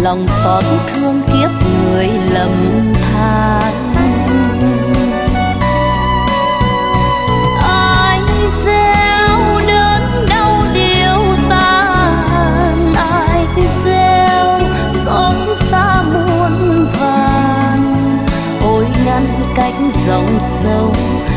lòng xót thương kiếp người lầm than. Ai gieo đớn đau điều tan, ai gieo xót xa muôn vàn. Ôi ngăn cách dòng sông